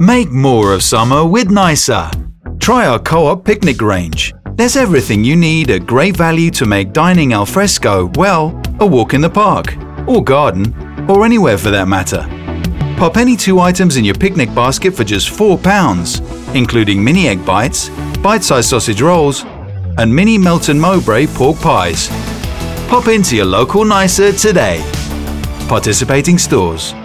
Make more of summer with Nicer. Try our co-op picnic range. There's everything you need at great value to make dining al fresco, well, a walk in the park, or garden, or anywhere for that matter. Pop any 2 items in your picnic basket for just £4, including mini egg bites, bite-sized sausage rolls, and mini Melton Mowbray pork pies. Pop into your local Nicer today. Participating stores.